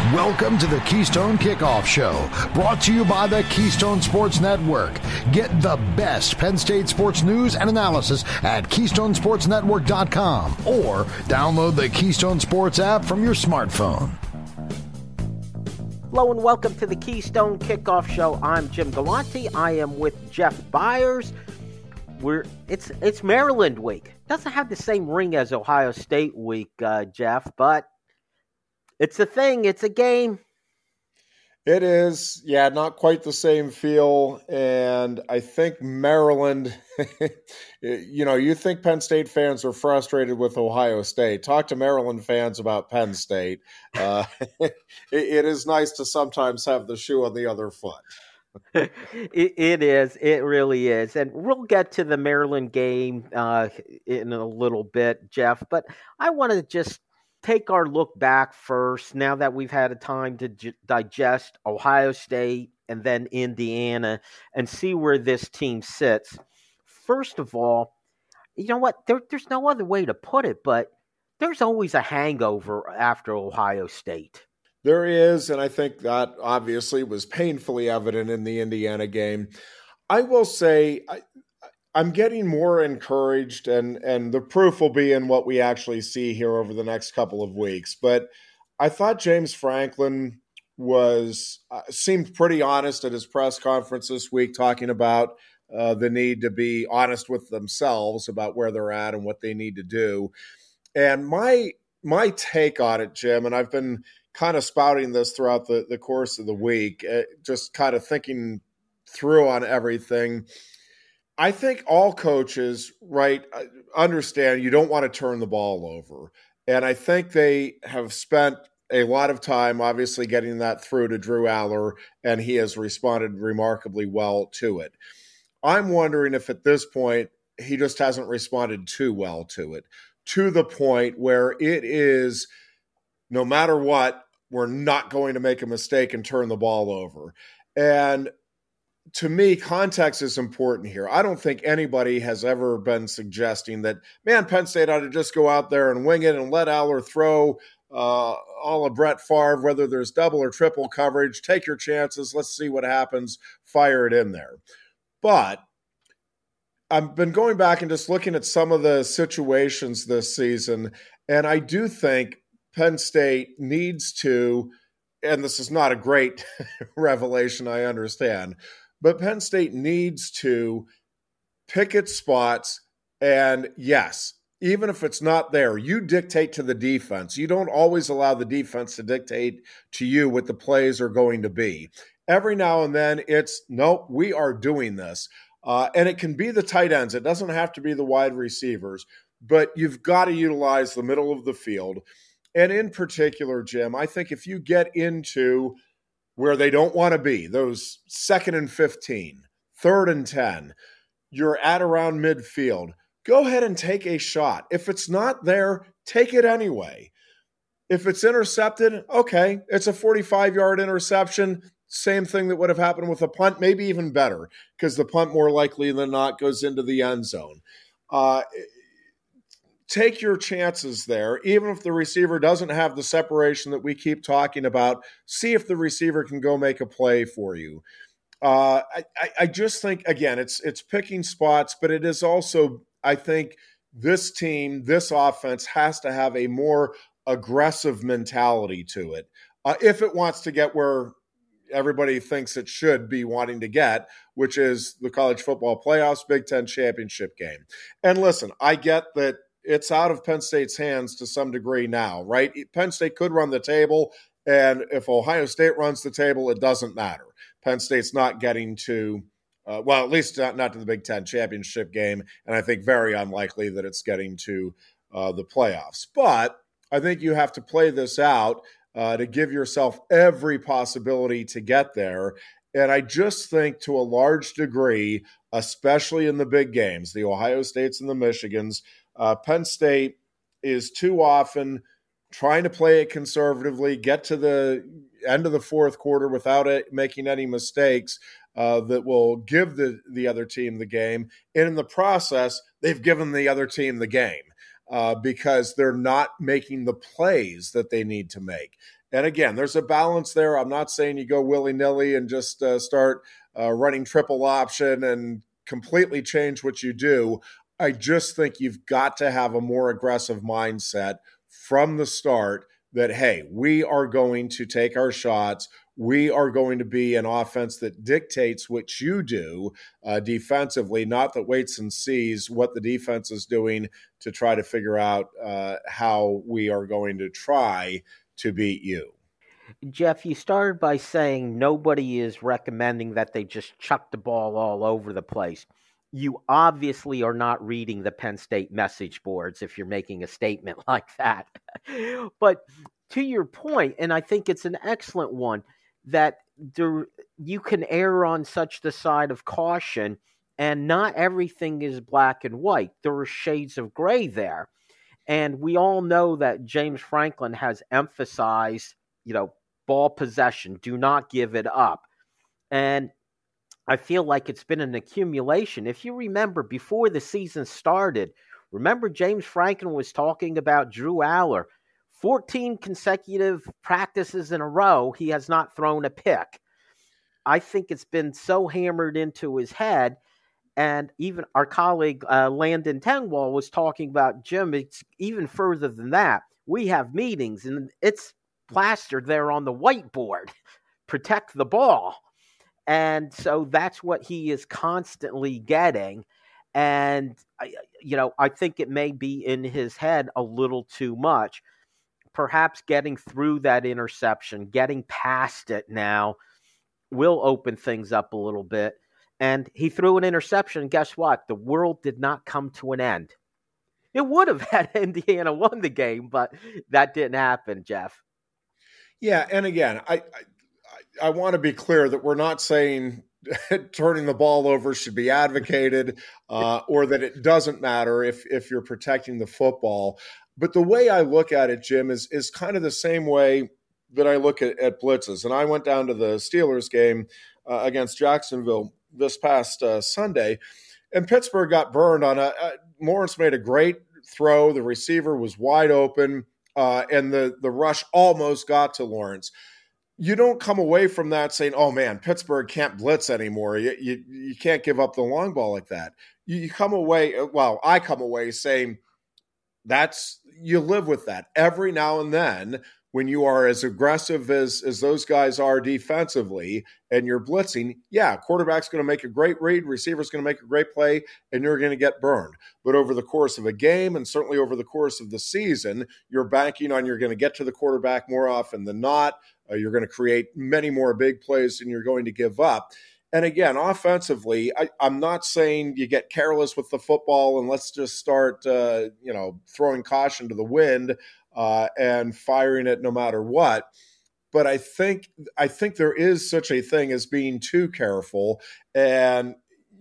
Welcome to the Keystone Kickoff Show, brought to you by the Keystone Sports Network. Get the best Penn State sports news and analysis at KeystonesportsNetwork.com or download the Keystone Sports app from your smartphone. Hello and welcome to the Keystone Kickoff Show. I'm Jim Galante. I am with Jeff Byers. It's Maryland week. Doesn't have the same ring as Ohio State week, Jeff, but it's a thing. It's a game. It is. Yeah, not quite the same feel. And I think Maryland, you think Penn State fans are frustrated with Ohio State. Talk to Maryland fans about Penn State. It is nice to sometimes have the shoe on the other foot. It is. It really is. And we'll get to the Maryland game in a little bit, Jeff. But I want to just take our look back first, now that we've had a time to digest Ohio State and then Indiana and see where this team sits. First of all, you know what? There's no other way to put it, but there's always a hangover after Ohio State. There is, and I think that obviously was painfully evident in the Indiana game. I will say I'm getting more encouraged, and the proof will be in what we actually see here over the next couple of weeks. But I thought James Franklin seemed pretty honest at his press conference this week, talking about the need to be honest with themselves about where they're at and what they need to do. And my take on it, Jim, and I've been kind of spouting this throughout the course of the week, just kind of thinking through on everything. I think all coaches, right, understand you don't want to turn the ball over. And I think they have spent a lot of time, obviously, getting that through to Drew Aller, and he has responded remarkably well to it. I'm wondering if at this point he just hasn't responded too well to it, to the point where it is, no matter what, we're not going to make a mistake and turn the ball over. And to me, context is important here. I don't think anybody has ever been suggesting that, man, Penn State ought to just go out there and wing it and let Aller throw all of Brett Favre, whether there's double or triple coverage. Take your chances. Let's see what happens. Fire it in there. But I've been going back and just looking at some of the situations this season, and I do think Penn State needs to, and this is not a great revelation, I understand, but Penn State needs to pick its spots, and yes, even if it's not there, you dictate to the defense. You don't always allow the defense to dictate to you what the plays are going to be. Every now and then it's, nope, we are doing this. And it can be the tight ends. It doesn't have to be the wide receivers, but you've got to utilize the middle of the field. And in particular, Jim, I think if you get into where they don't want to be, those 2nd and 15, 3rd and 10, you're at around midfield, go ahead and take a shot. If it's not there, take it anyway. If it's intercepted, okay, it's a 45-yard interception. Same thing that would have happened with a punt, maybe even better, because the punt more likely than not goes into the end zone. Take your chances there. Even if the receiver doesn't have the separation that we keep talking about, see if the receiver can go make a play for you. I just think, again, it's picking spots, but it is also, I think, this team, this offense has to have a more aggressive mentality to it if it wants to get where everybody thinks it should be wanting to get, which is the college football playoffs, Big Ten championship game. And listen, I get that it's out of Penn State's hands to some degree now, right? Penn State could run the table, and if Ohio State runs the table, it doesn't matter. Penn State's not getting to, at least not to the Big Ten championship game, and I think very unlikely that it's getting to the playoffs. But I think you have to play this out to give yourself every possibility to get there. And I just think to a large degree, especially in the big games, the Ohio States and the Michigans, Penn State is too often trying to play it conservatively, get to the end of the fourth quarter without making any mistakes that will give the other team the game. And in the process, they've given the other team the game because they're not making the plays that they need to make. And again, there's a balance there. I'm not saying you go willy-nilly and just start running triple option and completely change what you do. I just think you've got to have a more aggressive mindset from the start that, hey, we are going to take our shots. We are going to be an offense that dictates what you do defensively, not that waits and sees what the defense is doing to try to figure out how we are going to try to beat you. Jeff, you started by saying nobody is recommending that they just chuck the ball all over the place. You obviously are not reading the Penn State message boards if you're making a statement like that. But to your point, and I think it's an excellent one, that you can err on such the side of caution, and not everything is black and white. There are shades of gray there. And we all know that James Franklin has emphasized, ball possession. Do not give it up. And I feel like it's been an accumulation. If you remember, before the season started, James Franklin was talking about Drew Allar. 14 consecutive practices in a row, he has not thrown a pick. I think it's been so hammered into his head. And even our colleague Landon Tengwall was talking about, Jim, it's even further than that. We have meetings, and it's plastered there on the whiteboard. Protect the ball. And so that's what he is constantly getting. And, I think it may be in his head a little too much. Perhaps getting through that interception, getting past it now will open things up a little bit. And he threw an interception. And guess what? The world did not come to an end. It would have had Indiana won the game, but that didn't happen, Jeff. Yeah, and again, I want to be clear that we're not saying turning the ball over should be advocated or that it doesn't matter if you're protecting the football. But the way I look at it, Jim, is kind of the same way that I look at blitzes. And I went down to the Steelers game against Jacksonville this past Sunday, and Pittsburgh got burned on Lawrence made a great throw. The receiver was wide open, and the rush almost got to Lawrence. You don't come away from that saying, oh, man, Pittsburgh can't blitz anymore. You can't give up the long ball like that. You come away, well, I come away saying you live with that. Every now and then, when you are as aggressive as those guys are defensively and you're blitzing, quarterback's going to make a great read, receiver's going to make a great play, and you're going to get burned. But over the course of a game, and certainly over the course of the season, you're banking on you're going to get to the quarterback more often than not. You're going to create many more big plays than you're going to give up. And again, offensively, I'm not saying you get careless with the football and let's just start, throwing caution to the wind and firing it no matter what. But I think there is such a thing as being too careful. And,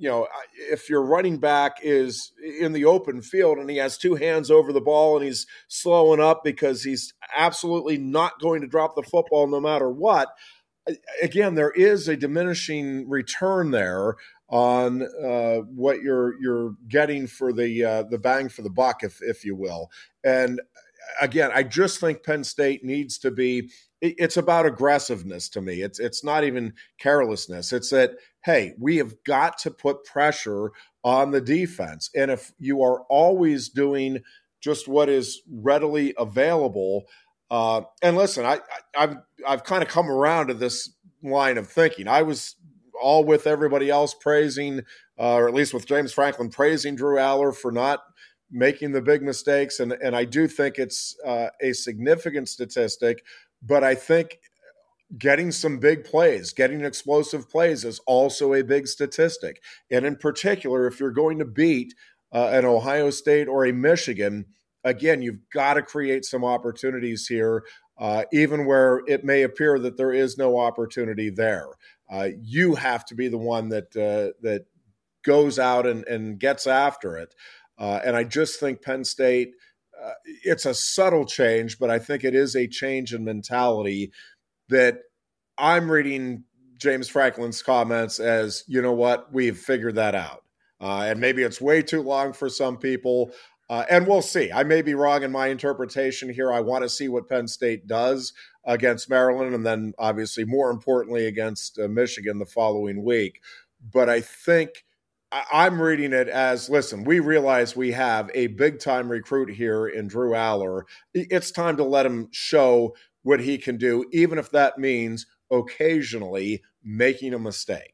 if your running back is in the open field and he has two hands over the ball and he's slowing up because he's absolutely not going to drop the football no matter what, again, there is a diminishing return there on what you're getting for the bang for the buck, if you will. And again, I just think Penn State needs to be. It's about aggressiveness to me. It's not even carelessness. It's that, hey, we have got to put pressure on the defense, and if you are always doing just what is readily available. And listen, I've kind of come around to this line of thinking. I was all with everybody else praising, or at least with James Franklin praising Drew Allar for not making the big mistakes. And I do think it's a significant statistic, but I think getting some big plays, getting explosive plays is also a big statistic. And in particular, if you're going to beat an Ohio State or a Michigan, again, you've got to create some opportunities here, even where it may appear that there is no opportunity there. You have to be the one that goes out and gets after it. And I just think Penn State, it's a subtle change, but I think it is a change in mentality that I'm reading James Franklin's comments as, you know what, we've figured that out. And maybe it's way too long for some people. And we'll see. I may be wrong in my interpretation here. I want to see what Penn State does against Maryland, and then obviously more importantly against Michigan the following week. But I think I'm reading it as, listen, we realize we have a big-time recruit here in Drew Allar. It's time to let him show what he can do, even if that means occasionally making a mistake.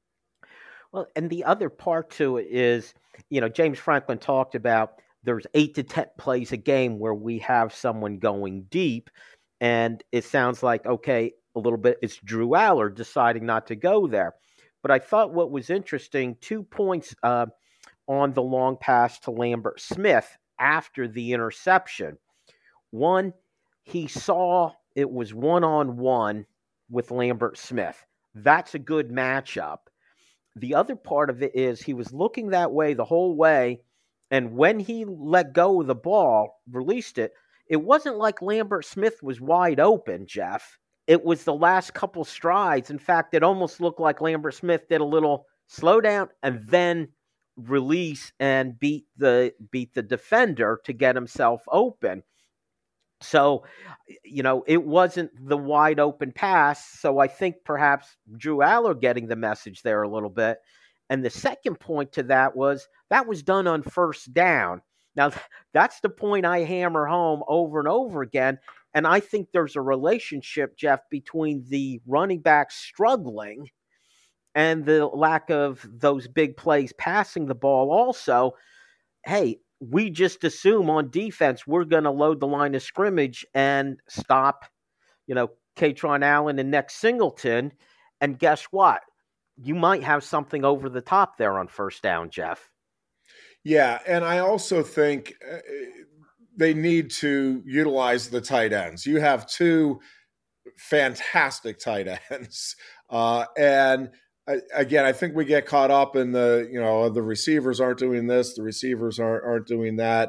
Well, and the other part to it is, James Franklin talked about there's 8 to 10 plays a game where we have someone going deep, and it sounds like, okay, a little bit, it's Drew Allar deciding not to go there. But I thought what was interesting, 2 points on the long pass to Lambert Smith after the interception. One, he saw it was one-on-one with Lambert Smith. That's a good matchup. The other part of it is he was looking that way the whole way, and when he let go of the ball, released it, it wasn't like Lambert Smith was wide open, Jeff. It was the last couple strides. In fact, it almost looked like Lambert Smith did a little slow down and then release and beat the defender to get himself open. So, it wasn't the wide open pass. So I think perhaps Drew Allar getting the message there a little bit. And the second point to that was done on first down. Now, that's the point I hammer home over and over again. And I think there's a relationship, Jeff, between the running backs struggling and the lack of those big plays passing the ball also. Hey, we just assume on defense we're going to load the line of scrimmage and stop, Katron Allen and Nick Singleton. And guess what? You might have something over the top there on first down, Jeff. Yeah, and I also think they need to utilize the tight ends. You have 2 fantastic tight ends. And again, I think we get caught up in the receivers aren't doing this, the receivers aren't doing that.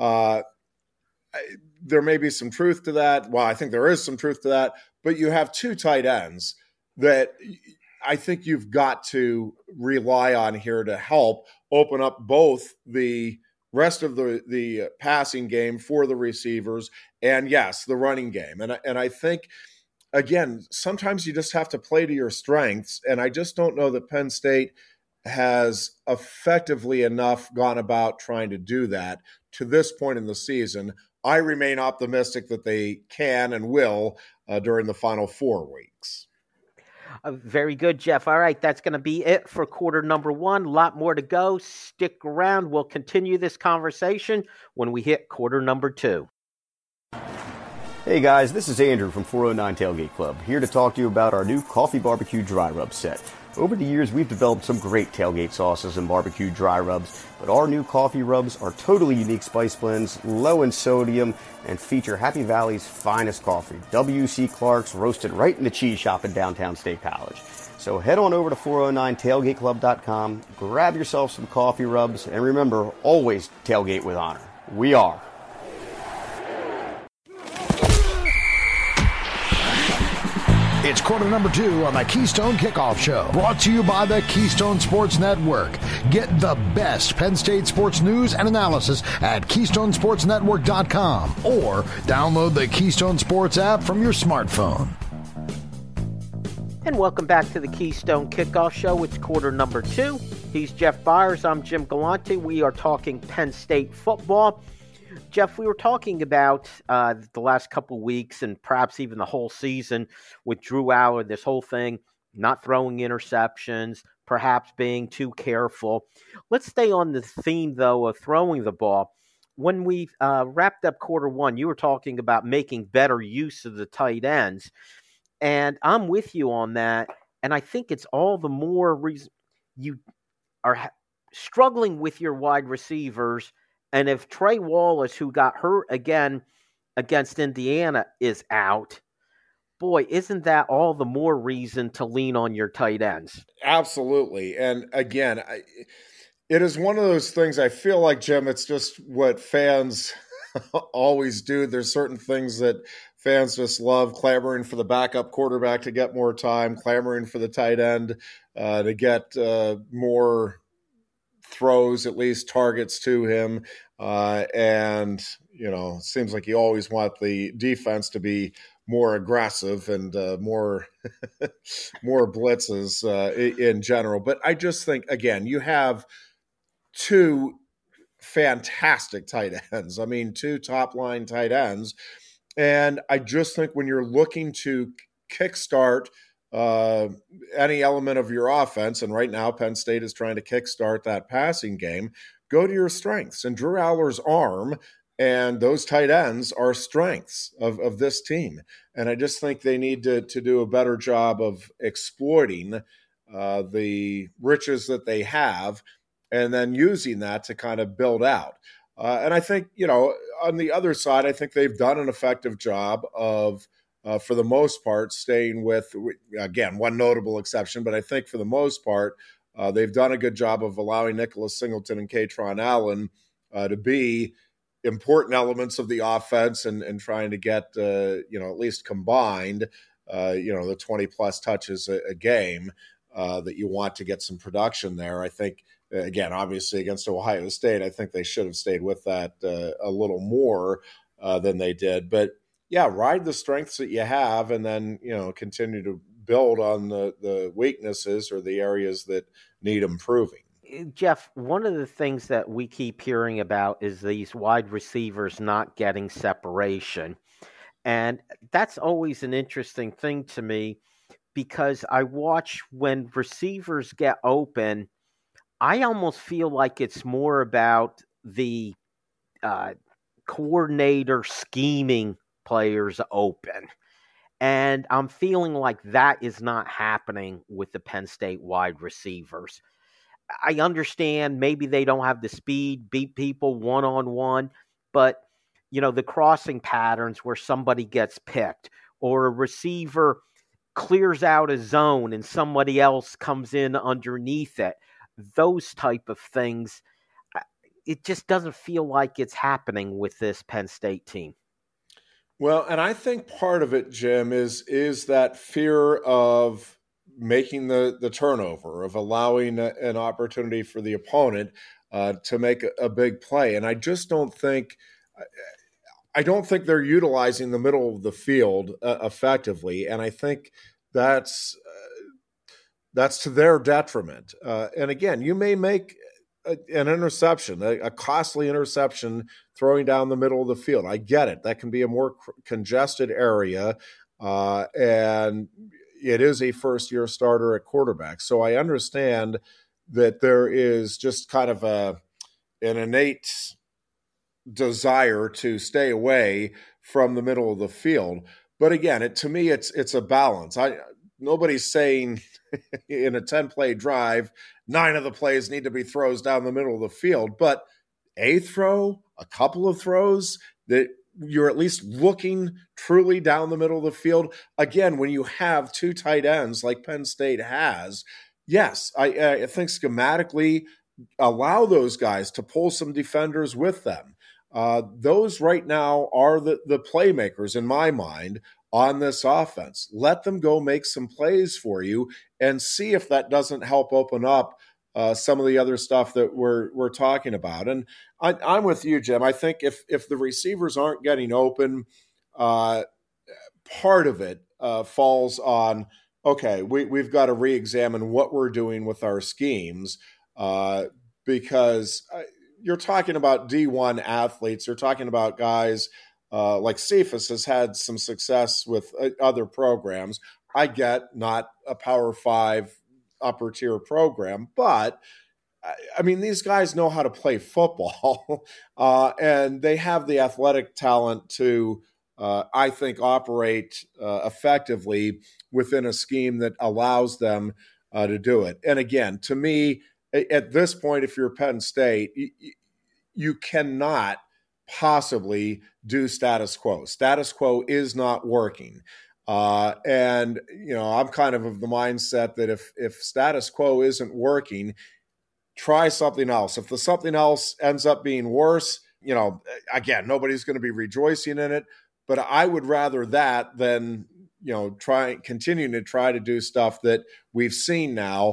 There may be some truth to that. Well, I think there is some truth to that. But you have 2 tight ends that I think you've got to rely on here to help open up both the rest of the passing game for the receivers and, yes, the running game. And I think, again, sometimes you just have to play to your strengths, and I just don't know that Penn State has effectively enough gone about trying to do that to this point in the season. I remain optimistic that they can and will during the final 4 weeks. Very good, Jeff. All right, that's going to be it for quarter number 1. A lot more to go. Stick around. We'll continue this conversation when we hit quarter number 2. Hey guys, this is Andrew from 409 Tailgate Club, here to talk to you about our new Coffee Barbecue Dry Rub set. Over the years, we've developed some great tailgate sauces and barbecue dry rubs, but our new coffee rubs are totally unique spice blends, low in sodium, and feature Happy Valley's finest coffee, W.C. Clark's, roasted right in the cheese shop in downtown State College. So head on over to 409tailgateclub.com, grab yourself some coffee rubs, and remember, always tailgate with honor. We are. It's quarter number 2 on the Keystone Kickoff Show, brought to you by the Keystone Sports Network. Get the best Penn State sports news and analysis at KeystoneSportsNetwork.com or download the Keystone Sports app from your smartphone. And welcome back to the Keystone Kickoff Show. It's quarter number 2. He's Jeff Byers. I'm Jim Galante. We are talking Penn State football. Jeff, we were talking about the last couple of weeks and perhaps even the whole season with Drew Allar, this whole thing, not throwing interceptions, perhaps being too careful. Let's stay on the theme, though, of throwing the ball. When we wrapped up quarter 1, you were talking about making better use of the tight ends. And I'm with you on that. And I think it's all the more reason you are struggling with your wide receivers. And if Trey Wallace, who got hurt again against Indiana, is out, boy, isn't that all the more reason to lean on your tight ends? Absolutely. And again, it is one of those things, I feel like, Jim, it's just what fans always do. There's certain things that fans just love, clamoring for the backup quarterback to get more time, clamoring for the tight end to get more throws, at least targets to him. And, it seems like you always want the defense to be more aggressive and more blitzes in general. But I just think, again, you have two fantastic tight ends. I mean, two top-line tight ends. And I just think when you're looking to kickstart any element of your offense, and right now Penn State is trying to kickstart that passing game, go to your strengths. And Drew Allar's arm and those tight ends are strengths of this team. And I just think they need to do a better job of exploiting the riches that they have and then using that to kind of build out. And I think, on the other side, I think they've done an effective job of, for the most part, staying with, again, one notable exception, but I think for the most part, they've done a good job of allowing Nicholas Singleton and Kaytron Allen to be important elements of the offense and trying to get, at least combined, the 20-plus touches a game that you want to get some production there. I think, again, obviously against Ohio State, I think they should have stayed with that a little more than they did. But, yeah, ride the strengths that you have and then, continue to build on the weaknesses or the areas that need improving. Jeff, one of the things that we keep hearing about is these wide receivers not getting separation. And that's always an interesting thing to me because I watch when receivers get open, I almost feel like it's more about the coordinator scheming players open. And I'm feeling like that is not happening with the Penn State wide receivers. I understand maybe they don't have the speed, beat people one-on-one, but, the crossing patterns where somebody gets picked or a receiver clears out a zone and somebody else comes in underneath it, those type of things, it just doesn't feel like it's happening with this Penn State team. Well, and I think part of it, Jim, is that fear of making the turnover, of allowing an opportunity for the opponent to make a big play. And I just don't think they're utilizing the middle of the field effectively. And I think that's to their detriment. And again, you may make an interception, a costly interception throwing down the middle of the field. I get it. That can be a more congested area. And it is a first-year starter at quarterback. So I understand that there is just kind of an innate desire to stay away from the middle of the field. But again, to me, it's a balance. Nobody's saying in a 10-play drive, 9 of the plays need to be throws down the middle of the field. But a throw, a couple of throws that you're at least looking truly down the middle of the field. Again, when you have two tight ends like Penn State has, yes, I think schematically allow those guys to pull some defenders with them. Those right now are the playmakers in my mind on this offense. Let them go make some plays for you and see if that doesn't help open up some of the other stuff that we're talking about. And I'm with you, Jim. I think if the receivers aren't getting open, part of it falls on, okay, we've got to re-examine what we're doing with our schemes because you're talking about D1 athletes. You're talking about guys like Cephas has had some success with other programs. I get not a Power 5 upper tier program, but I mean, these guys know how to play football and they have the athletic talent to, I think, operate effectively within a scheme that allows them to do it. And again, to me, at this point, if you're Penn State, you cannot possibly do status quo. Status quo is not working. And, I'm kind of the mindset that if status quo isn't working, try something else. If the something else ends up being worse, again, nobody's going to be rejoicing in it, but I would rather that than, continuing to try to do stuff that we've seen now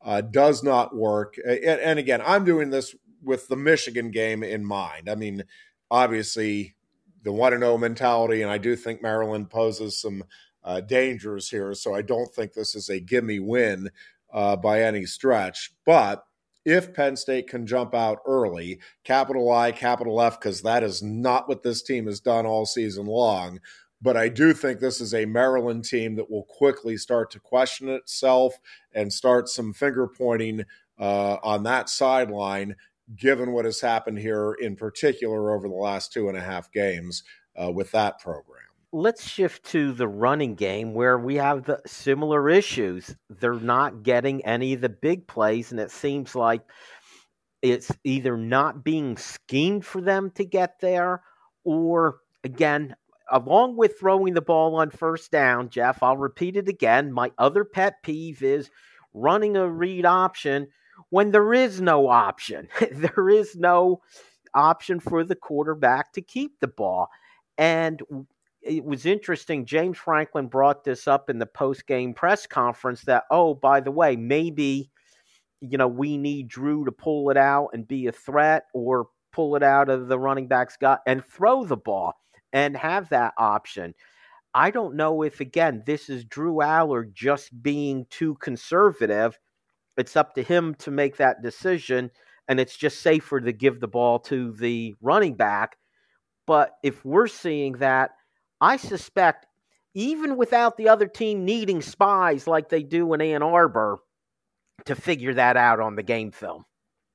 does not work. And again, I'm doing this with the Michigan game in mind. I mean, obviously, the 1-0 mentality, and I do think Maryland poses some dangers here, so I don't think this is a gimme win by any stretch. But if Penn State can jump out early, capital I, capital F, because that is not what this team has done all season long, but I do think this is a Maryland team that will quickly start to question itself and start some finger pointing on that sideline, given what has happened here in particular over the last 2.5 games with that program. Let's shift to the running game where we have the similar issues. They're not getting any of the big plays, and it seems like it's either not being schemed for them to get there or, again, along with throwing the ball on first down, Jeff, I'll repeat it again. My other pet peeve is running a read option when there is no option. There is no option for the quarterback to keep the ball. And it was interesting. James Franklin brought this up in the post-game press conference that, oh, by the way, maybe, we need Drew to pull it out and be a threat or pull it out of the running back's gut and throw the ball and have that option. I don't know if, again, this is Drew Allar just being too conservative. It's up to him to make that decision, and it's just safer to give the ball to the running back. But if we're seeing that, I suspect even without the other team needing spies like they do in Ann Arbor to figure that out on the game film.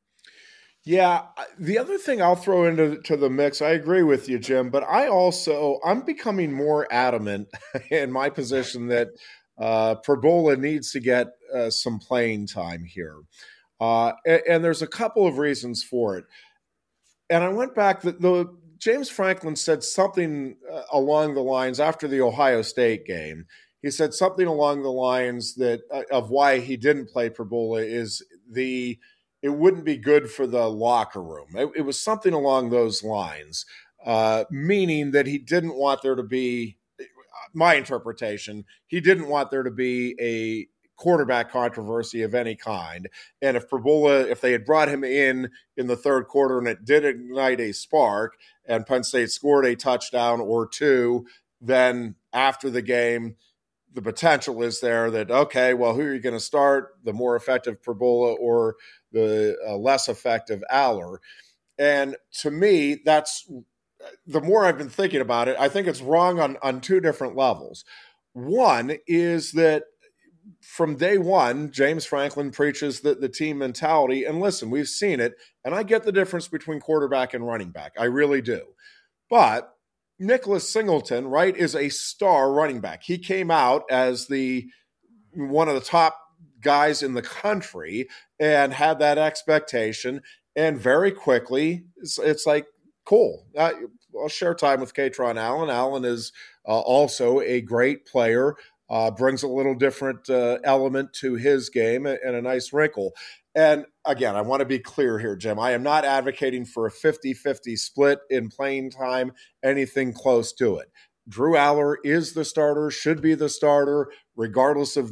Yeah, the other thing I'll throw into the mix, I agree with you, Jim, but I'm becoming more adamant in my position that Pribula needs to get some playing time here. And there's a couple of reasons for it. And I went back, the James Franklin said something along the lines after the Ohio State game. He said something along the lines that of why he didn't play Pribula is it wouldn't be good for the locker room. It was something along those lines, meaning that he didn't want there to be, my interpretation, he didn't want there to be a quarterback controversy of any kind. And if they had brought him in the third quarter and it did ignite a spark and Penn State scored a touchdown or two, then after the game, the potential is there that, okay, well, who are you going to start? The more effective Pribula or the less effective Allar? And to me, that's the more I've been thinking about it, I think it's wrong on two different levels. One is that from day one, James Franklin preaches the team mentality. And listen, we've seen it, and I get the difference between quarterback and running back. I really do. But Nicholas Singleton, right, is a star running back. He came out as one of the top guys in the country and had that expectation. And very quickly, it's like, cool. I'll share time with Kaytron Allen. Allen is also a great player, brings a little different element to his game and a nice wrinkle. And again, I want to be clear here, Jim. I am not advocating for a 50-50 split in playing time, anything close to it. Drew Allar is the starter, should be the starter, regardless of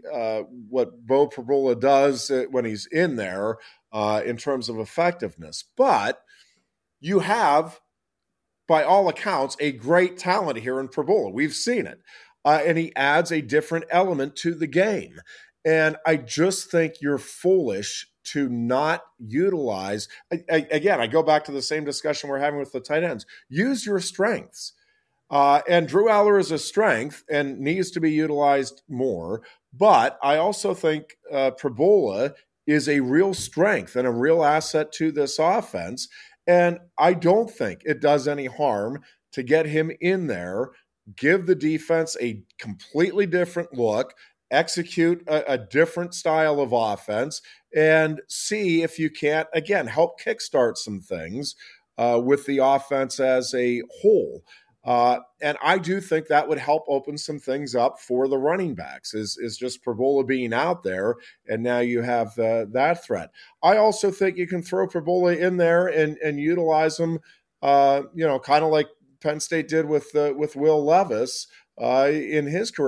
what Beau Pribula does when he's in there in terms of effectiveness. But you have, by all accounts, a great talent here in Pribula. We've seen it. And he adds a different element to the game. And I just think you're foolish to not utilize, again, I go back to the same discussion we're having with the tight ends. Use your strengths. And Drew Allar is a strength and needs to be utilized more. But I also think Pribula is a real strength and a real asset to this offense. And I don't think it does any harm to get him in there, give the defense a completely different look, execute a different style of offense, and see if you can't, again, help kickstart some things with the offense as a whole. And I do think that would help open some things up for the running backs is just Pribula being out there, and now you have that threat. I also think you can throw Pribula in there and utilize him, kind of like Penn State did with Will Levis in his career.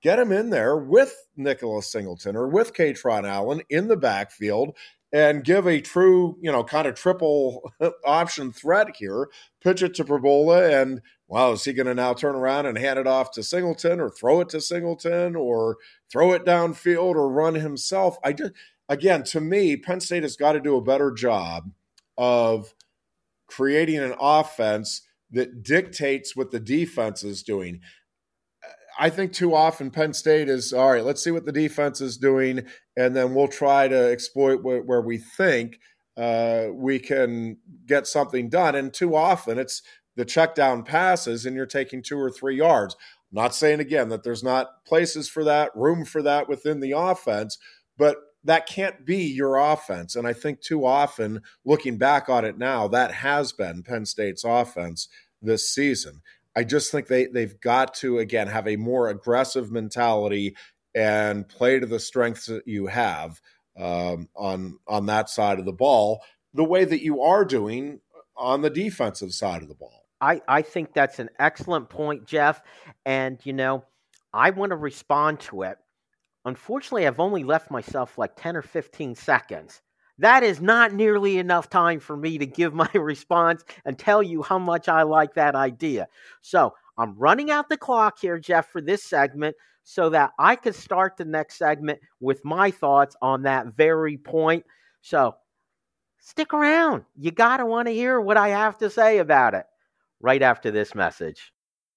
get him in there with Nicholas Singleton or with Kaytron Allen in the backfield and give a true, kind of triple option threat here. Pitch it to Pribula, and wow, is he going to now turn around and hand it off to Singleton or throw it to Singleton or throw it downfield or run himself? Again, to me, Penn State has got to do a better job of creating an offense that dictates what the defense is doing. I think too often Penn State is, all right, let's see what the defense is doing, and then we'll try to exploit where we think we can get something done. And too often it's the check down passes and you're taking 2 or 3 yards. I'm not saying, again, that there's not places for that, room for that within the offense, but that can't be your offense. And I think too often, looking back on it now, that has been Penn State's offense this season. I just think they've got to, again, have a more aggressive mentality and play to the strengths that you have on that side of the ball, the way that you are doing on the defensive side of the ball. I think that's an excellent point, Jeff. And, I want to respond to it. Unfortunately, I've only left myself like 10 or 15 seconds. That is not nearly enough time for me to give my response and tell you how much I like that idea. So I'm running out the clock here, Jeff, for this segment so that I can start the next segment with my thoughts on that very point. So stick around. You got to want to hear what I have to say about it right after this message.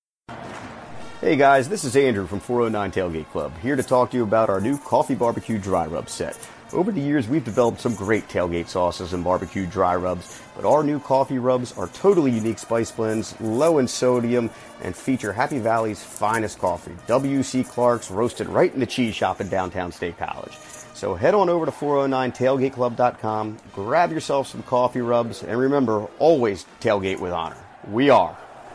Hey guys, this is Andrew from 409 Tailgate Club, here to talk to you about our new Coffee Barbecue Dry Rub set. Over the years, we've developed some great tailgate sauces and barbecue dry rubs, but our new coffee rubs are totally unique spice blends, low in sodium, and feature Happy Valley's finest coffee, W.C. Clark's, roasted right in the cheese shop in downtown State College. So head on over to 409tailgateclub.com, grab yourself some coffee rubs, and remember, always tailgate with honor. We are.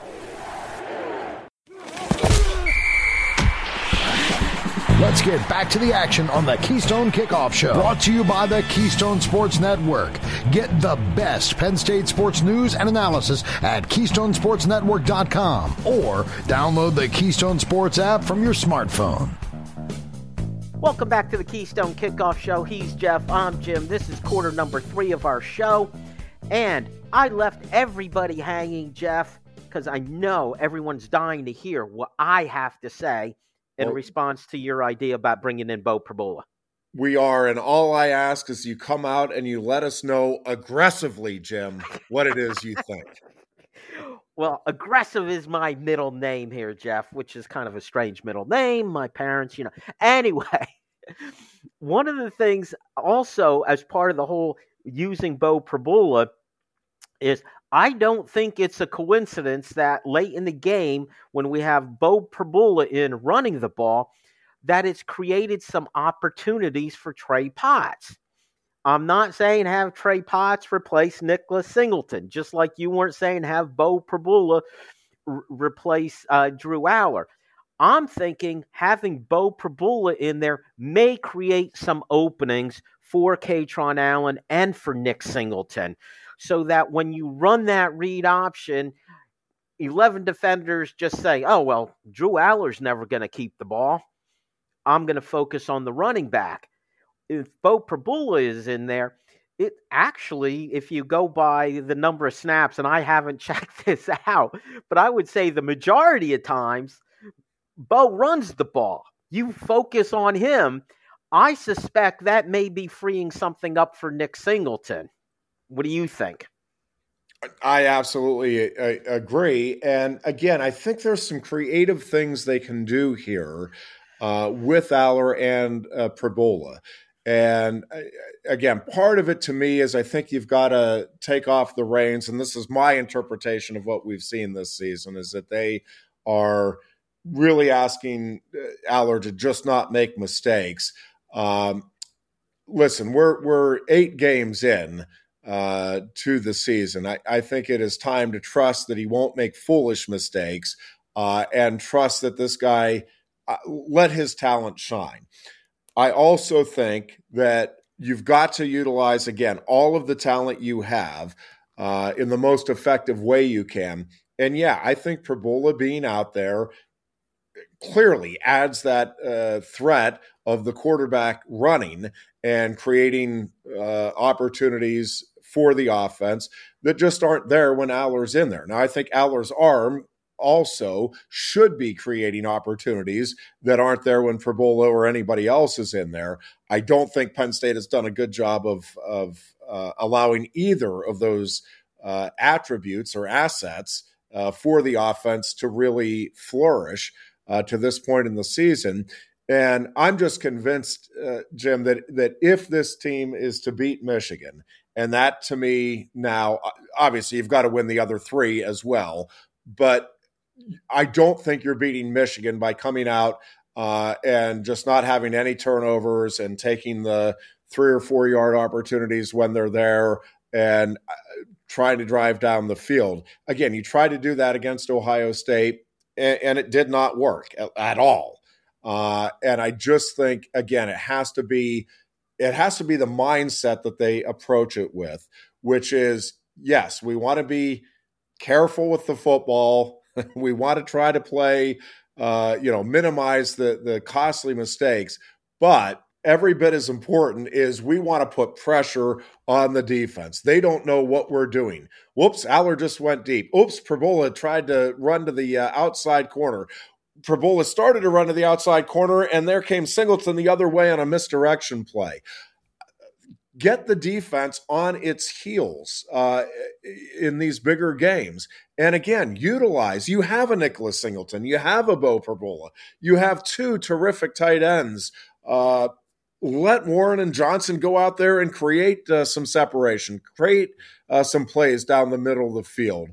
Let's get back to the action on the Keystone Kickoff Show. Brought to you by the Keystone Sports Network. Get the best Penn State sports news and analysis at KeystonesportsNetwork.com or download the Keystone Sports app from your smartphone. Welcome back to the Keystone Kickoff Show. He's Jeff, I'm Jim. This is quarter number 3 of our show. And I left everybody hanging, Jeff, because I know everyone's dying to hear what I have to say in response to your idea about bringing in Beau Pribula. We are, and all I ask is you come out and you let us know aggressively, Jim, what it is you think. Well, aggressive is my middle name here, Jeff, which is kind of a strange middle name. My parents, Anyway, one of the things also as part of the whole using Beau Pribula is I don't think it's a coincidence that late in the game, when we have Beau Pribula in running the ball, that it's created some opportunities for Trey Potts. I'm not saying have Trey Potts replace Nicholas Singleton, just like you weren't saying have Beau Pribula replace Drew Allar. I'm thinking having Beau Pribula in there may create some openings for Kaytron Allen and for Nick Singleton, so that when you run that read option, 11 defenders just say, oh, well, Drew Allar's never going to keep the ball. I'm going to focus on the running back. If Beau Pribula is in there, it actually, if you go by the number of snaps, and I haven't checked this out, but I would say the majority of times, Beau runs the ball. You focus on him. I suspect that may be freeing something up for Nick Singleton. What do you think? I absolutely agree. And again, I think there's some creative things they can do here with Allar and Pribula. And again, part of it to me is I think you've got to take off the reins. And this is my interpretation of what we've seen this season, is that they are really asking Allar to just not make mistakes. Listen, we're 8 games in to the season. I think it is time to trust that he won't make foolish mistakes and trust that this guy let his talent shine. I also think that you've got to utilize, again, all of the talent you have in the most effective way you can. And yeah, I think Pribula being out there clearly adds that threat of the quarterback running and creating opportunities for the offense that just aren't there when Aller's in there. Now, I think Aller's arm also should be creating opportunities that aren't there when Pribula or anybody else is in there. I don't think Penn State has done a good job of allowing either of those attributes or assets for the offense to really flourish to this point in the season. And I'm just convinced, Jim, that if this team is to beat Michigan, and that to me now, obviously you've got to win the other three as well, but I don't think you're beating Michigan by coming out and just not having any turnovers and taking the 3 or 4 yard opportunities when they're there and trying to drive down the field. Again, you tried to do that against Ohio State, and it did not work at all. And I just think, again, it has to be the mindset that they approach it with, which is, yes, we want to be careful with the football. We want to try to play, minimize the costly mistakes, but every bit as important is we want to put pressure on the defense. They don't know what we're doing. Whoops, Aller just went deep. Oops, Pribula tried to run to the outside corner. Pribula started to run to the outside corner, and there came Singleton the other way on a misdirection play. Get the defense on its heels in these bigger games. And again, you have a Nicholas Singleton, you have a Beau Pribula, you have two terrific tight ends. Let Warren and Johnson go out there and create some separation, create some plays down the middle of the field,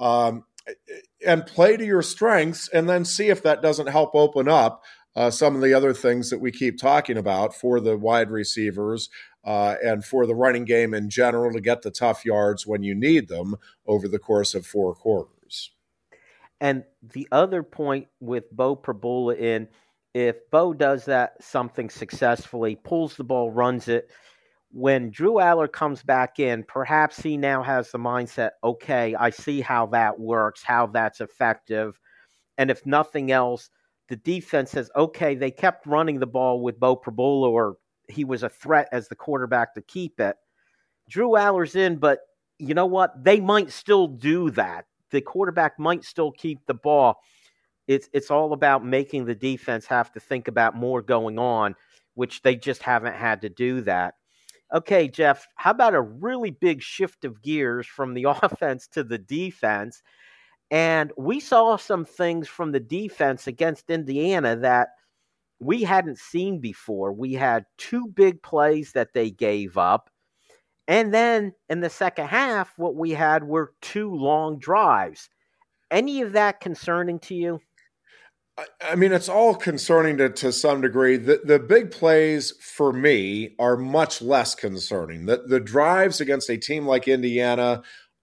and play to your strengths, and then see if that doesn't help open up some of the other things that we keep talking about for the wide receivers and for the running game in general to get the tough yards when you need them over the course of 4 quarters. And the other point with Beau Pribula in, if Beau does that something successfully, pulls the ball, runs it, when Drew Aller comes back in, perhaps he now has the mindset, okay, I see how that works, how that's effective. And if nothing else, the defense says, okay, they kept running the ball with Beau Pribula, or he was a threat as the quarterback to keep it. Drew Aller's in, but you know what? They might still do that. The quarterback might still keep the ball. It's all about making the defense have to think about more going on, which they just haven't had to do that. Okay, Jeff, how about a really big shift of gears from the offense to the defense? And we saw some things from the defense against Indiana that we hadn't seen before. We had 2 big plays that they gave up. And then in the second half, what we had were 2 long drives. Any of that concerning to you? I mean, it's all concerning to some degree. The big plays for me are much less concerning. The drives against a team like Indiana,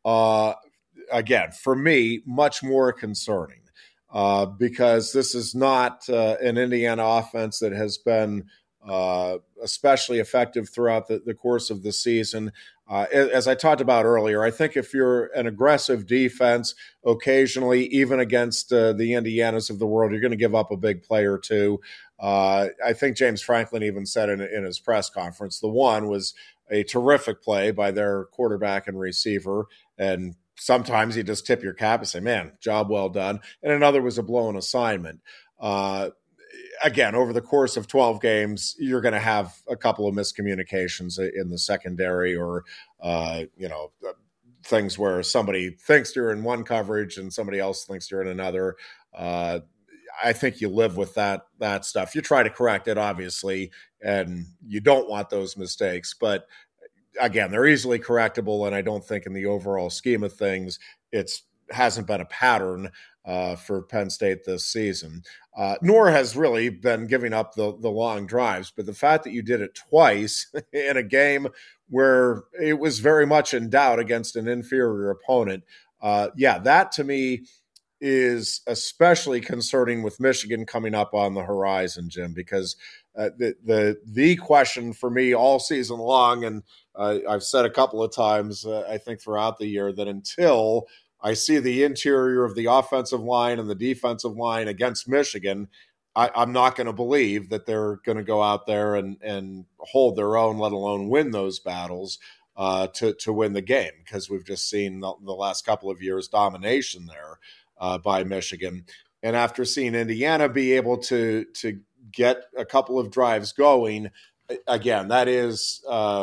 again, for me, much more concerning because this is not an Indiana offense that has been especially effective throughout the course of the season. As I talked about earlier, I think if you're an aggressive defense, occasionally, even against the Indianas of the world, you're going to give up a big play or two. I think James Franklin even said in his press conference, the one was a terrific play by their quarterback and receiver, and sometimes you just tip your cap and say, man, job well done. And another was a blown assignment. Again, over the course of 12 games, you're going to have a couple of miscommunications in the secondary or, things where somebody thinks you're in one coverage and somebody else thinks you're in another. I think you live with that stuff. You try to correct it, obviously, and you don't want those mistakes. But again, they're easily correctable, and I don't think in the overall scheme of things, hasn't been a pattern for Penn State this season, nor has really been giving up the long drives. But the fact that you did it twice in a game where it was very much in doubt against an inferior opponent, that to me is especially concerning with Michigan coming up on the horizon, Jim, because the question for me all season long, and I've said a couple of times, I think throughout the year, that until I see the interior of the offensive line and the defensive line against Michigan, I'm not going to believe that they're going to go out there and hold their own, let alone win those battles to win the game, because we've just seen the last couple of years domination there by Michigan. And after seeing Indiana be able to get a couple of drives going, again, that is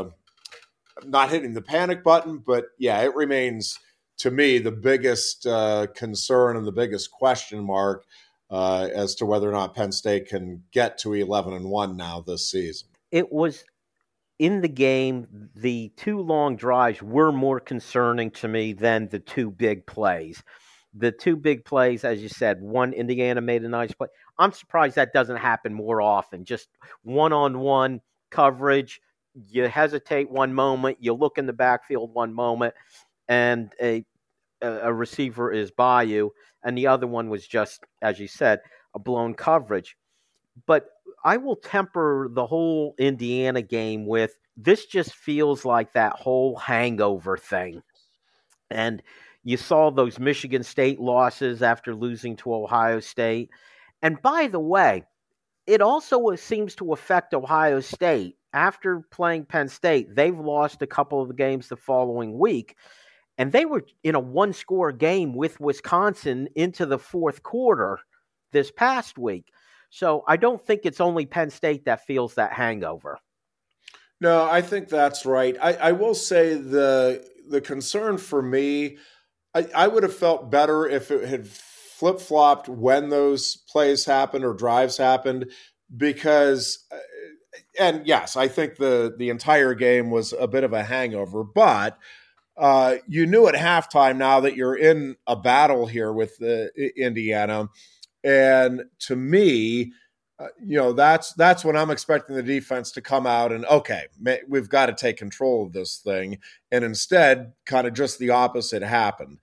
not hitting the panic button, but yeah, it remains to me the biggest concern and the biggest question mark as to whether or not Penn State can get to 11-1 now this season. It was in the game, the two long drives were more concerning to me than the two big plays. The two big plays, as you said, one, Indiana made a nice play. I'm surprised that doesn't happen more often. Just one-on-one coverage. You hesitate one moment, you look in the backfield one moment, and a receiver is by you, and the other one was just, as you said, a blown coverage. But I will temper the whole Indiana game with, this just feels like that whole hangover thing. And you saw those Michigan State losses after losing to Ohio State. And by the way, it also seems to affect Ohio State. After playing Penn State, they've lost a couple of the games the following week. And they were in a one-score game with Wisconsin into the fourth quarter this past week. So I don't think it's only Penn State that feels that hangover. No, I think that's right. I will say the concern for me, I would have felt better if it had flip-flopped when those plays happened or drives happened, because, and yes, I think the entire game was a bit of a hangover, but you knew at halftime now that you're in a battle here with Indiana. And to me, that's when I'm expecting the defense to come out and, okay, we've got to take control of this thing. And instead, kind of just the opposite happened.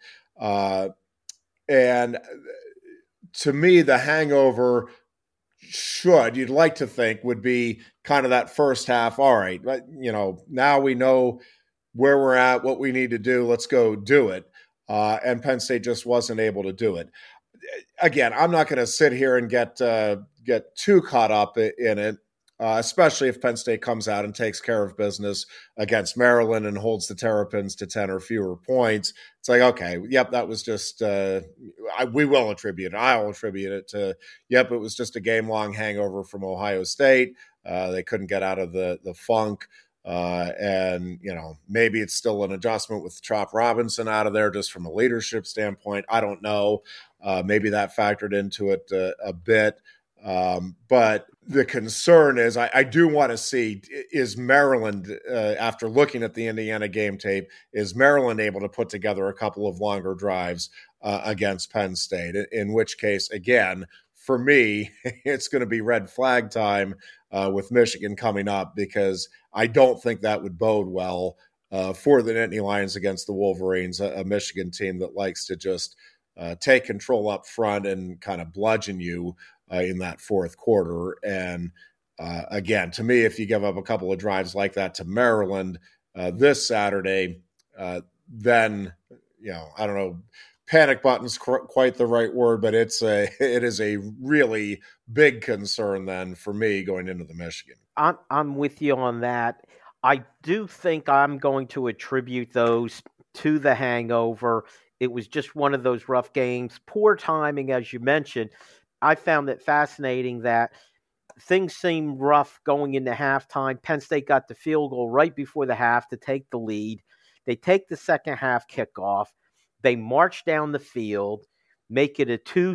And to me, the hangover you'd like to think would be kind of that first half. All right, now we know where we're at, what we need to do. Let's go do it. And Penn State just wasn't able to do it. Again, I'm not going to sit here and get too caught up in it, especially if Penn State comes out and takes care of business against Maryland and holds the Terrapins to 10 or fewer points. It's like, okay, yep, that was just we will attribute it. I'll attribute it to, yep, it was just a game-long hangover from Ohio State. They couldn't get out of the funk. And, maybe it's still an adjustment with Chop Robinson out of there just from a leadership standpoint. I don't know. Maybe that factored into it a bit. But the concern is I do want to see, is Maryland, after looking at the Indiana game tape, is Maryland able to put together a couple of longer drives against Penn State? In which case, again, for me, it's going to be red flag time with Michigan coming up, because I don't think that would bode well for the Nittany Lions against the Wolverines, a Michigan team that likes to just take control up front and kind of bludgeon you in that fourth quarter. And again, to me, if you give up a couple of drives like that to Maryland this Saturday, then, I don't know, panic button's quite the right word, but it is a really big concern then for me going into the Michigan. I'm with you on that. I do think I'm going to attribute those to the hangover. It was just one of those rough games. Poor timing, as you mentioned. I found it fascinating that things seemed rough going into halftime. Penn State got the field goal right before the half to take the lead. They take the second half kickoff. They march down the field, make it a two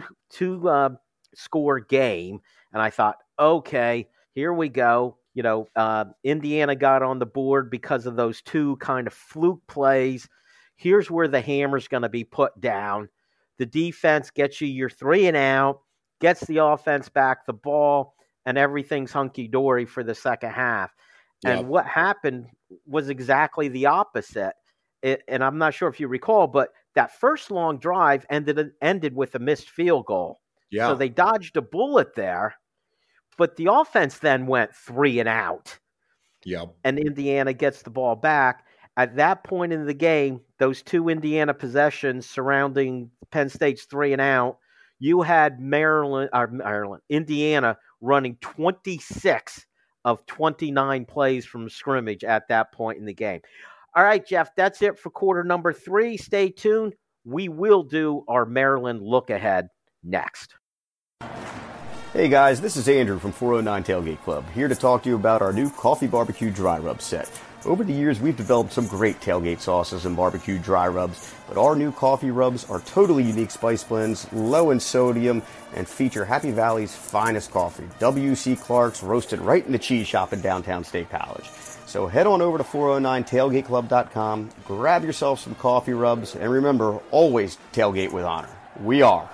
score game. And I thought, okay, here we go. Indiana got on the board because of those two kind of fluke plays. Here's where the hammer's going to be put down. The defense gets you your 3 and out, gets the offense back the ball, and everything's hunky-dory for the second half. Yep. And what happened was exactly the opposite. And I'm not sure if you recall, but that first long drive ended with a missed field goal. Yeah. So they dodged a bullet there, but the offense then went 3 and out. Yep. And Indiana gets the ball back. At that point in the game, those two Indiana possessions surrounding Penn State's 3-and-out, you had Indiana running 26 of 29 plays from scrimmage at that point in the game. All right, Jeff, that's it for quarter number 3. Stay tuned. We will do our Maryland look ahead next. Hey guys, this is Andrew from 409 Tailgate Club, here to talk to you about our new Coffee Barbecue Dry Rub set. Over the years, we've developed some great tailgate sauces and barbecue dry rubs, but our new coffee rubs are totally unique spice blends, low in sodium, and feature Happy Valley's finest coffee, W.C. Clark's, roasted right in the cheese shop in downtown State College. So head on over to 409tailgateclub.com, grab yourself some coffee rubs, and remember, always tailgate with honor. We are.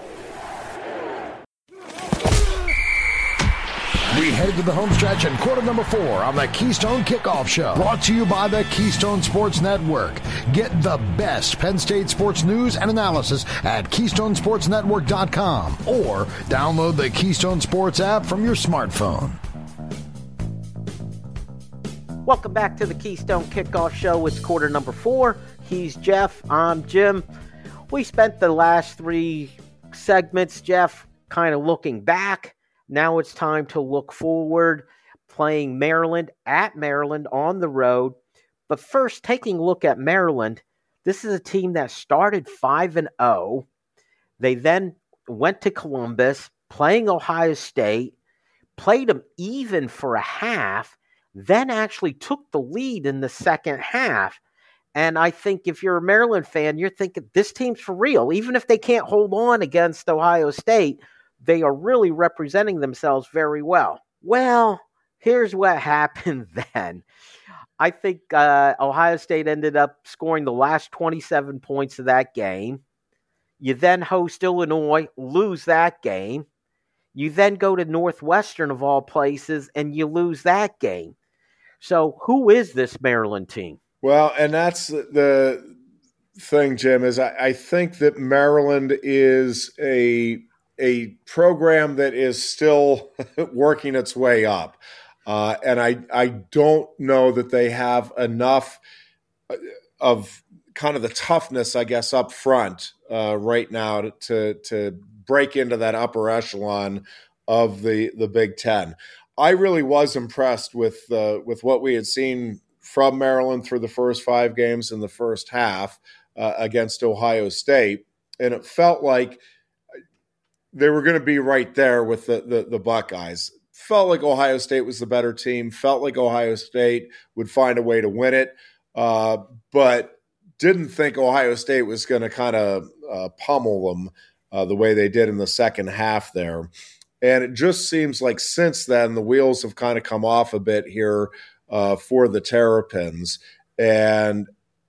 We head to the home stretch in quarter number 4 on the Keystone Kickoff Show. Brought to you by the Keystone Sports Network. Get the best Penn State sports news and analysis at KeystoneSportsNetwork.com or download the Keystone Sports app from your smartphone. Welcome back to the Keystone Kickoff Show. It's quarter number 4. He's Jeff. I'm Jim. We spent the last 3 segments, Jeff, kind of looking back. Now it's time to look forward, playing Maryland at Maryland on the road. But first, taking a look at Maryland, this is a team that started 5-0. They then went to Columbus, playing Ohio State, played them even for a half, then actually took the lead in the second half. And I think if you're a Maryland fan, you're thinking this team's for real. Even if they can't hold on against Ohio State, they are really representing themselves very well. Well, here's what happened then. I think Ohio State ended up scoring the last 27 points of that game. You then host Illinois, lose that game. You then go to Northwestern, of all places, and you lose that game. So who is this Maryland team? Well, and that's the thing, Jim, is I think that Maryland is a program that is still working its way up. And I don't know that they have enough of kind of the toughness, I guess, up front right now to break into that upper echelon of the Big Ten. I really was impressed with what we had seen from Maryland through the first 5 games in the first half against Ohio State. And it felt like they were going to be right there with the Buckeyes. Felt like Ohio State was the better team. Felt like Ohio State would find a way to win it. But didn't think Ohio State was going to kind of pummel them the way they did in the second half there. And it just seems like since then, the wheels have kind of come off a bit here for the Terrapins. And,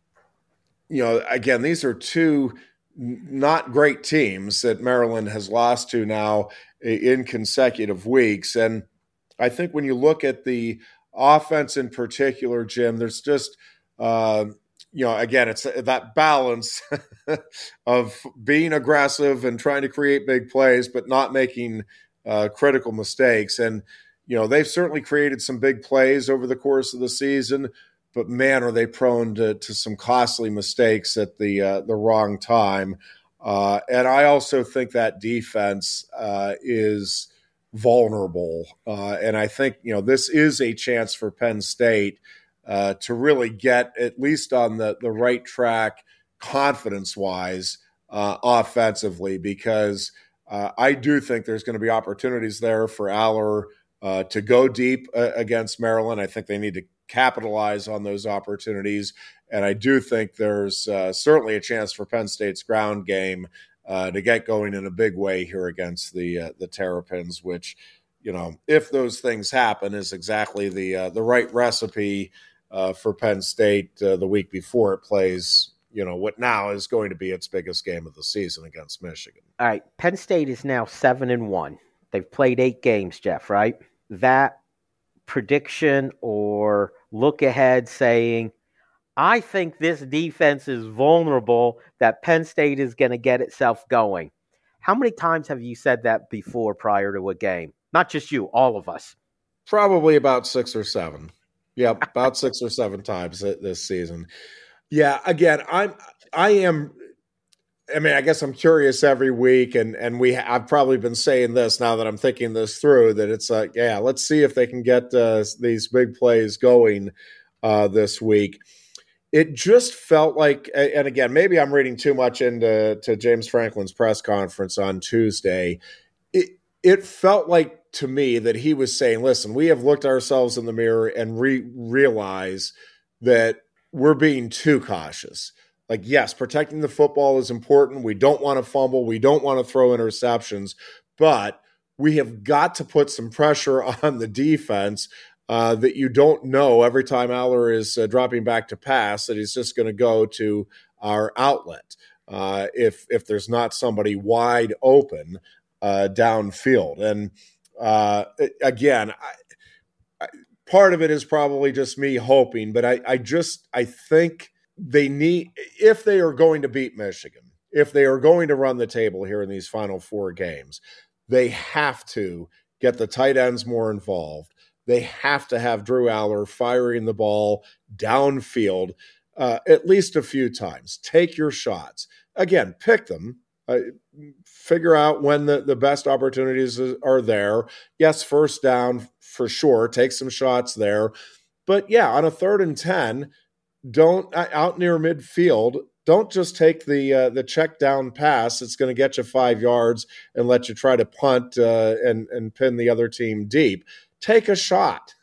again, these are 2 not great teams that Maryland has lost to now in consecutive weeks. And I think when you look at the offense in particular, Jim, there's just, again, it's that balance of being aggressive and trying to create big plays, but not making critical mistakes. And, they've certainly created some big plays over the course of the season, but man, are they prone to some costly mistakes at the wrong time. And I also think that defense is vulnerable. And I think, this is a chance for Penn State to really get at least on the right track confidence-wise offensively, because I do think there's going to be opportunities there for Aller to go deep against Maryland. I think they need to capitalize on those opportunities. And I do think there's certainly a chance for Penn State's ground game to get going in a big way here against the Terrapins, which, if those things happen, is exactly the right recipe for Penn State the week before it plays, what now is going to be its biggest game of the season against Michigan. All right, Penn State is now 7-1. They've played 8 games, Jeff, right? That prediction or look ahead saying, I think this defense is vulnerable, that Penn State is going to get itself going. How many times have you said that before prior to a game? Not just you, all of us. Probably about 6 or 7. Yeah, about 6 or 7 times this season. Yeah, again, I guess I'm curious every week, and I've probably been saying this now that I'm thinking this through, that it's like, yeah, let's see if they can get these big plays going this week. It just felt like, and again, maybe I'm reading too much into James Franklin's press conference on Tuesday. It felt like to me that he was saying, listen, we have looked ourselves in the mirror and realize that we're being too cautious. Like, yes, protecting the football is important. We don't want to fumble. We don't want to throw interceptions. But we have got to put some pressure on the defense that you don't know every time Aller is dropping back to pass that he's just going to go to our outlet if there's not somebody wide open downfield. And again, part of it is probably just me hoping, but I think they need, if they are going to beat Michigan, if they are going to run the table here in these final 4 games, they have to get the tight ends more involved. They have to have Drew Aller firing the ball downfield at least a few times. Take your shots. Again, pick them. Figure out when the best opportunities are there. Yes, first down for sure. Take some shots there. But yeah, on a 3rd and 10, don't out near midfield. Don't just take the check down pass. It's going to get you 5 yards and let you try to punt and pin the other team deep. Take a shot.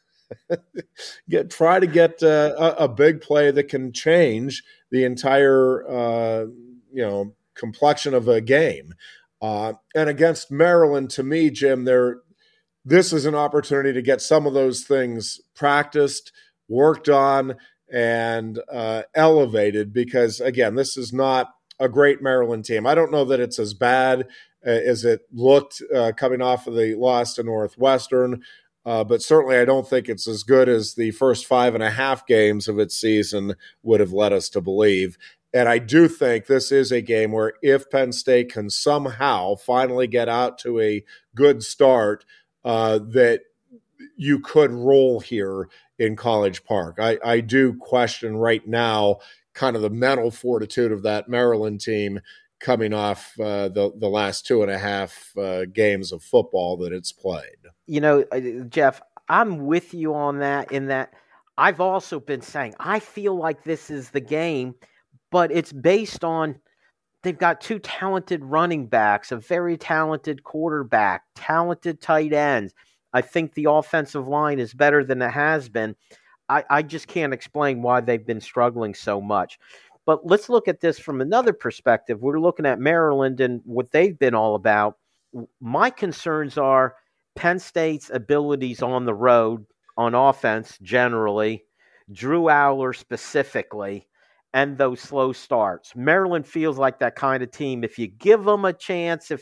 Try to get a big play that can change the entire complexion of a game. And against Maryland, to me, Jim, this is an opportunity to get some of those things practiced, worked on, and elevated, because, again, this is not a great Maryland team. I don't know that it's as bad as it looked coming off of the loss to Northwestern, but certainly I don't think it's as good as the first 5.5 games of its season would have led us to believe. And I do think this is a game where if Penn State can somehow finally get out to a good start, that you could roll here in College Park. I do question right now kind of the mental fortitude of that Maryland team coming off the last 2.5 games of football that it's played. Jeff, I'm with you on that, in that I've also been saying I feel like this is the game, but it's based on they've got 2 talented running backs, a very talented quarterback, talented tight ends. I think the offensive line is better than it has been. I just can't explain why they've been struggling so much. But let's look at this from another perspective. We're looking at Maryland and what they've been all about. My concerns are Penn State's abilities on the road on offense generally, Drew Aller specifically, and those slow starts. Maryland feels like that kind of team. If you give them a chance,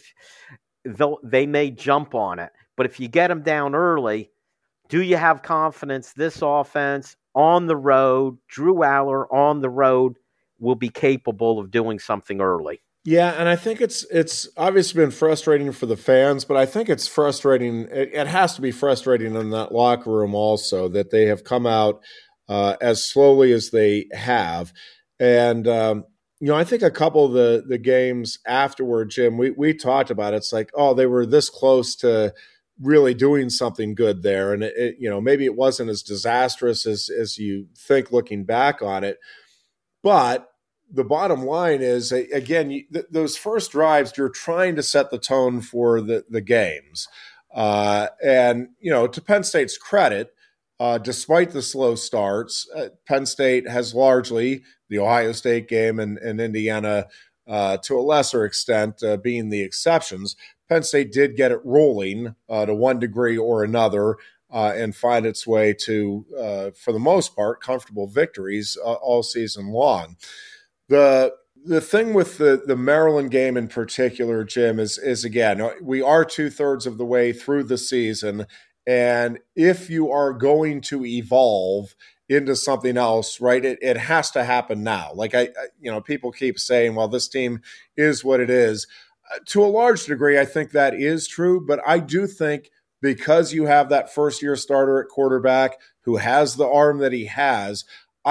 they may jump on it. But if you get them down early, do you have confidence this offense on the road, Drew Aller on the road, will be capable of doing something early? Yeah, and I think it's obviously been frustrating for the fans, but I think it's frustrating. It has to be frustrating in that locker room also that they have come out as slowly as they have. And, I think a couple of the games afterward, Jim, we talked about it. It's like, oh, they were this close to really doing something good there. And, maybe it wasn't as disastrous as you think looking back on it. But the bottom line is, again, those first drives, you're trying to set the tone for the games. And, to Penn State's credit, despite the slow starts, Penn State has largely, the Ohio State game and Indiana to a lesser extent being the exceptions, Penn State did get it rolling to one degree or another and find its way to, for the most part, comfortable victories all season long. The thing with the Maryland game in particular, Jim, is again, we are 2/3 of the way through the season. And if you are going to evolve into something else, right, it has to happen now. Like people keep saying, well, this team is what it is. To a large degree, I think that is true. But I do think because you have that first-year starter at quarterback who has the arm that he has,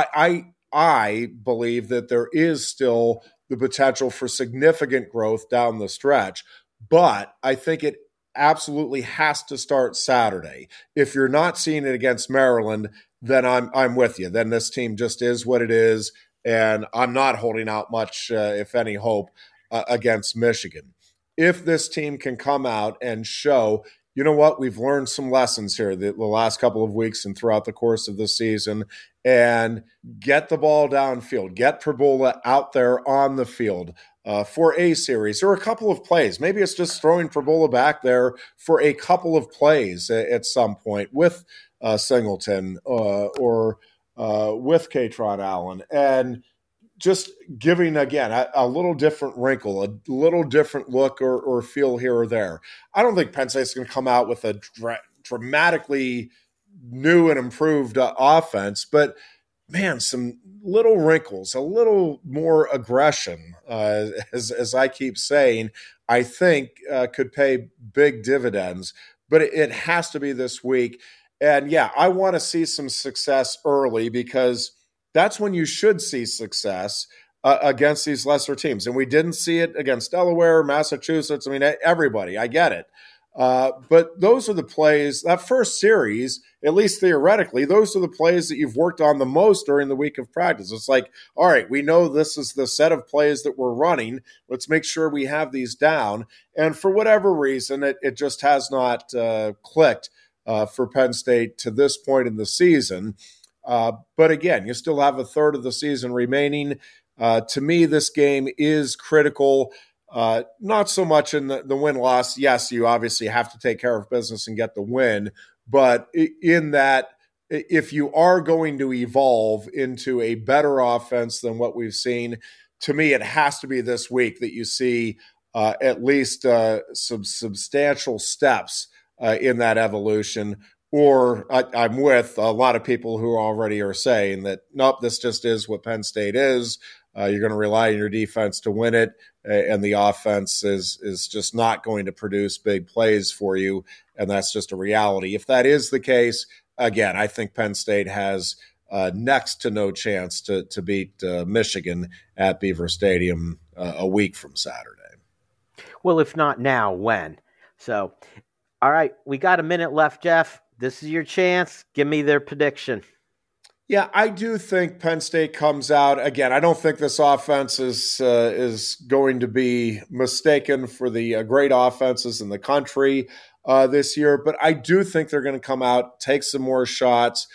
I believe that there is still the potential for significant growth down the stretch. But I think it absolutely has to start Saturday. If you're not seeing it against Maryland, then I'm with you. Then this team just is what it is, and I'm not holding out much, if any, hope against Michigan. If this team can come out and show, you know what, we've learned some lessons here the last couple of weeks and throughout the course of the season, and get the ball downfield, get Pribula out there on the field for a series or a couple of plays. Maybe it's just throwing Pribula back there for a couple of plays at some point with Singleton or with Katron Allen, and just giving, again, a little different wrinkle, a little different look or feel here or there. I don't think Penn State's going to come out with a dramatically new and improved offense, but, man, some little wrinkles, a little more aggression, as I keep saying, I think could pay big dividends. But it has to be this week. And, yeah, I want to see some success early because that's when you should see success against these lesser teams. And we didn't see it against Delaware, Massachusetts. I mean, everybody, I get it. But those are the plays, that first series, at least theoretically, those are the plays that you've worked on the most during the week of practice. It's like, all right, we know this is the set of plays that we're running. Let's make sure we have these down. And for whatever reason, it just has not clicked for Penn State to this point in the season. But again, you still have a third of the season remaining. To me, this game is critical. Not so much in the win-loss. Yes, you obviously have to take care of business and get the win. But in that, if you are going to evolve into a better offense than what we've seen, to me, it has to be this week that you see at least some substantial steps in that evolution. Or I'm with a lot of people who already are saying that, nope, this just is what Penn State is. You're going to rely on your defense to win it, and the offense is just not going to produce big plays for you, and that's just a reality. If that is the case, again, I think Penn State has next to no chance to beat Michigan at Beaver Stadium a week from Saturday. Well, if not now, when? So, all right, we got a minute left, Jeff. This is your chance. Give me their prediction. Yeah, I do think Penn State comes out. Again, I don't think this offense is going to be mistaken for the great offenses in the country this year, but I do think they're going to come out, take some more shots.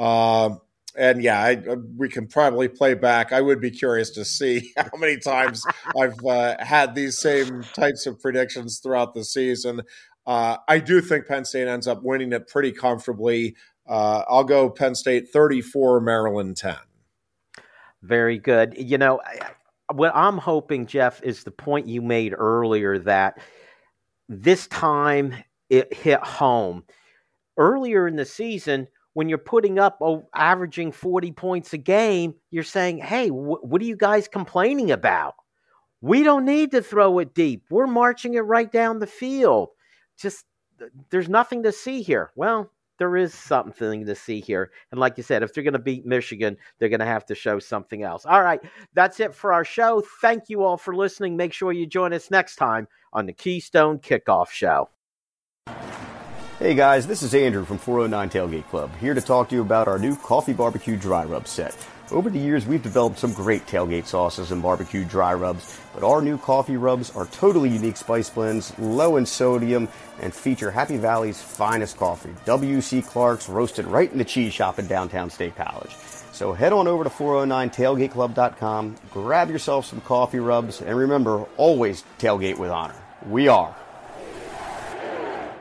And yeah, we can probably play back. I would be curious to see how many times I've had these same types of predictions throughout the season. I do think Penn State ends up winning it pretty comfortably. I'll go Penn State 34, Maryland 10. Very good. You know, what I'm hoping, Jeff, is the point you made earlier that this time it hit home. Earlier in the season, when you're putting up averaging 40 points a game, you're saying, hey, what are you guys complaining about? We don't need to throw it deep. We're marching it right down the field. Just there's nothing to see here. Well, there is something to see here. And like you said, if they're going to beat Michigan, they're going to have to show something else. All right, that's it for our show. Thank you all for listening. Make sure you join us next time on the Keystone Kickoff Show. Hey guys, this is Andrew from 409 Tailgate Club, here to talk to you about our new Coffee Barbecue Dry Rub set. Over the years, we've developed some great tailgate sauces and barbecue dry rubs, but our new coffee rubs are totally unique spice blends, low in sodium, and feature Happy Valley's finest coffee, W.C. Clark's, roasted right in the cheese shop in downtown State College. So head on over to 409tailgateclub.com, grab yourself some coffee rubs, and remember, always tailgate with honor. We are